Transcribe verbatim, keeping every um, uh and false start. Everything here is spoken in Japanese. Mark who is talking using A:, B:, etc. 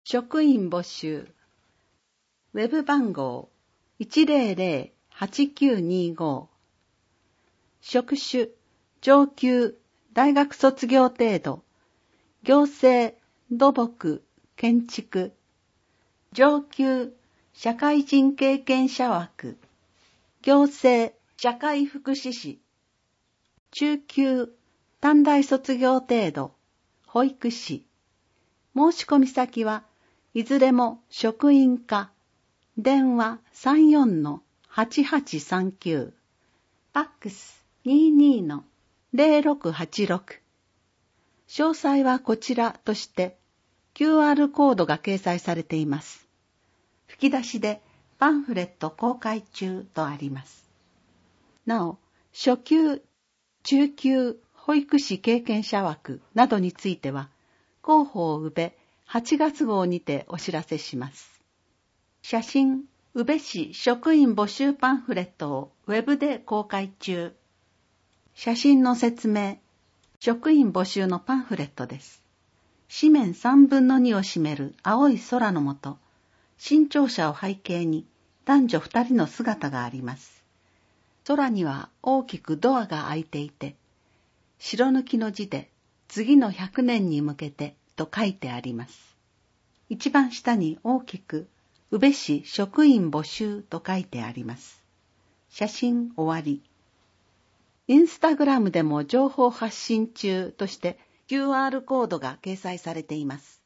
A: 職員募集。ウェブ番号 いちまるまるはちきゅうにご。職種、上級、大学卒業程度。行政、土木、建築。上級、社会人経験者枠。行政、社会福祉士。中級、短大卒業程度。保育士。申し込み先はいずれも職員課。電話 さんよんのはちはちさんきゅう。ファックス にじゅうにのゼロろくはちろく。詳細はこちらとして キューアール コードが掲載されています。吹き出しでパンフレット公開中とあります。なお、初級、中級、保育士経験者枠などについては、広報宇部はちがつ号にてお知らせします。写真、宇部市職員募集パンフレットをウェブで公開中。写真の説明、職員募集のパンフレットです。紙面さんぶんのにを占める青い空の下、新庁舎を背景に男女ふたりの姿があります。空には大きくドアが開いていて、白抜きの字で次のひゃくねんに向けてと書いてあります。一番下に大きく宇部市職員募集と書いてあります。写真終わり。インスタグラムでも情報発信中として キューアール コードが掲載されています。